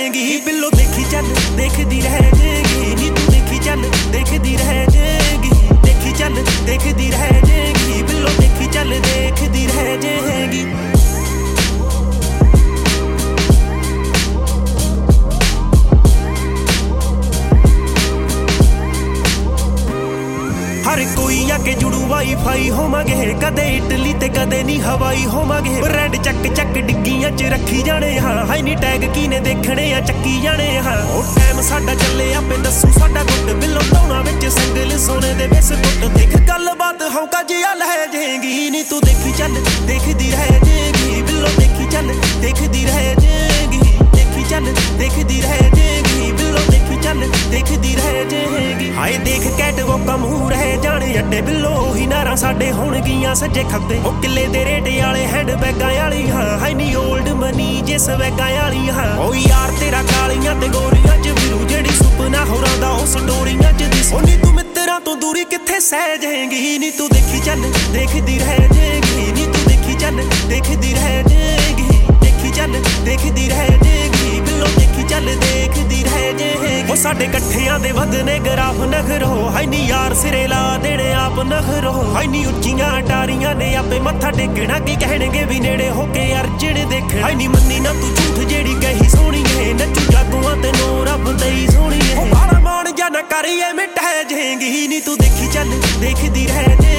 ਜਾਏਗੀ ਬਿੱਲੋ ਦੇਖੀ ਚੱਲ ਦੇਖਦੀ ਰਹਿ ਜਾਏਗੀ ਨੀ ਤੂੰ ਦੇਖੀ ਚੱਲ ਦੇਖਦੀ ਰਹਿ ਜਾਏਗੀ ਦੇਖੀ ਚੱਲ ਦੇਖਦੀ ਰਹਿ ਜਾਏਗੀ ਬਿੱਲੋ ਦੇਖੀ ਚੱਲ ਦੇਖਦੀ ਰਹਿ ਜਾਏਗੀ हर कोई आके जुड़ू वाईफाई होवांगे कदे इटली ते कदे नी हवाई होवांगे रेड चक चक डिग्गियां च रखी जाने हाँ हाई नी टैग कीने देखने आ चक्की जाने हाँ ओ टाइम साडा चले आपे दसू साडा गुट बिल्लो टौना विच संगल सोने दे बिस्कुट देख गलबात हौका जिया लै जाएगी नी तू देखी चल देखदी रह जाएगी बिल्लो देखी चल देखदी रह जाएगी देखी चल देखदी रह जाएगी बिल्लो देखी चल देखदी रह जाएगी हाय देख कैट वो कम रह जाने अड्डे बिल्लो ही नारा साडे होणगियां सज्जे खब्बे ओ किले दे रेटे वाले हैंडबैगां वाली हाँ हाय नी ओल्ड मनी जे स्वैगां वाली हाँ ओ यार तेरा कालियां ते गोरियां च बिरू जेड़ी सुपना होरां दा ओ स्टोरियां च दिस ओ नी तू मित्तरां तो दूरी कित्थे सह जाएगी नी तू देखी चल देखदी रह जाएगी नी तू देखी चल देखदी रह जाएगी देखी चल देखदी रह जाएगी बिल्लो देखी चल देखदी रह जाएगी ओ साडे इकट्ठियां दे वधने ग्राफ नखरो हाय नी यार सिरे ला देने आप नखरो हाय नी उच्चियां अटारियां ने आपे मत्था टेकना की कहणगे भी नेड़े होके अर्जन देखण हाय नी मन्नी ना तू झूठ जेड़ी कही सोहणी है नच्चू जागूआं ते नो रब तेई सोहणी है ओ बाला मान जा ना करिए मिट जाएगी नी तू देखी चल देखदी रह